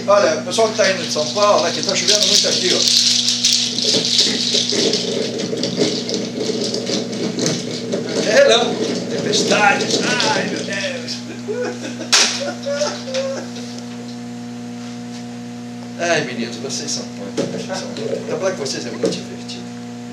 aqui, olha, o pessoal que está indo de São Paulo, aqui está chovendo muito aqui, ó. É não, tempestades, ai meu Deus. Ai meninos, vocês são muito. Então falar que vocês é muito divertido.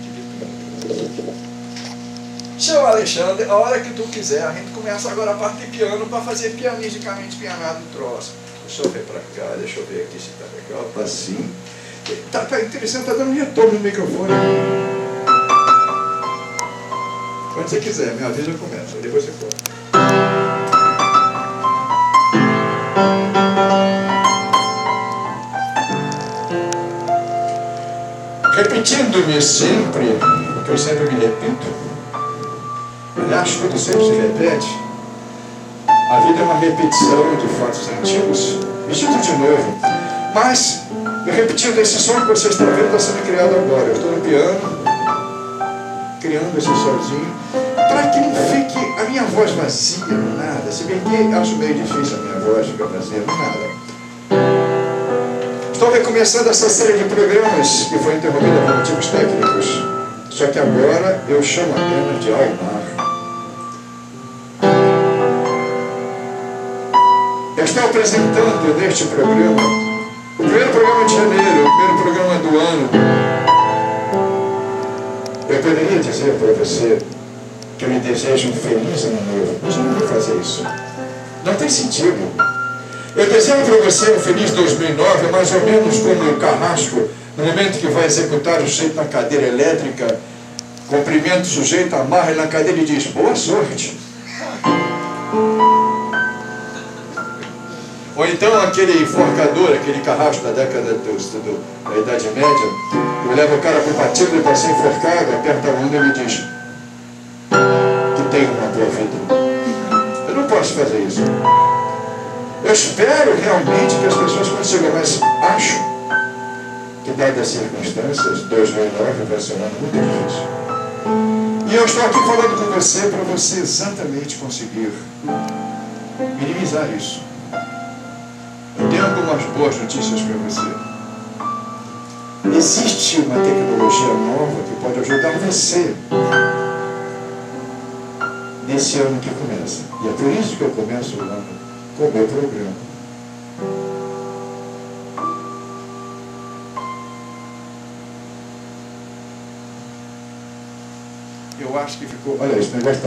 Seu Alexandre, a hora que tu quiser, a gente começa agora a parte de piano para fazer pianisticamente pianado o troço. Deixa eu ver para cá, deixa eu ver aqui se tá legal. Assim. Tá interessante, tá dando retorno no microfone. Quando você quiser, me avisa, eu começo. Depois você corta. Repetindo-me sempre, porque eu sempre me repito, aliás, tudo sempre se repete, a vida é uma repetição de fatos antigos, vestido de novo, mas, repetindo esse som que você está vendo, está sendo criado agora. Eu estou no piano, criando esse sozinho, para que não fique a minha voz vazia, no nada, se bem que acho meio difícil a minha voz ficar vazia, no nada. Estou recomeçando essa série de programas que foi interrompida por motivos técnicos. Só que agora eu chamo apenas de Almar. Eu estou apresentando neste programa o primeiro programa de janeiro, o primeiro programa do ano. Eu poderia dizer para você que eu lhe desejo um feliz ano novo, mas eu não vou fazer isso. Não tem sentido. Eu desejo para você um feliz 2009, mais ou menos como o Carrasco, no momento que vai executar o sujeito na cadeira elétrica, cumprimenta o sujeito, amarra ele na cadeira e diz, boa sorte. Ou então aquele enforcador, aquele Carrasco da década da Idade Média, que leva o cara para o patíbulo para ser enforcado, aperta a mão e ele diz, que tenha uma boa vida. Eu não posso fazer isso. Eu espero realmente que as pessoas consigam, mas acho que, dadas as circunstâncias, 2009 vai ser um ano muito difícil. E eu estou aqui falando com você para você exatamente conseguir minimizar isso. Eu tenho algumas boas notícias para você. Existe uma tecnologia nova que pode ajudar você nesse ano que começa. E é por isso que eu começo o ano com o meu programa. Eu acho que ficou... Olha, esse negócio está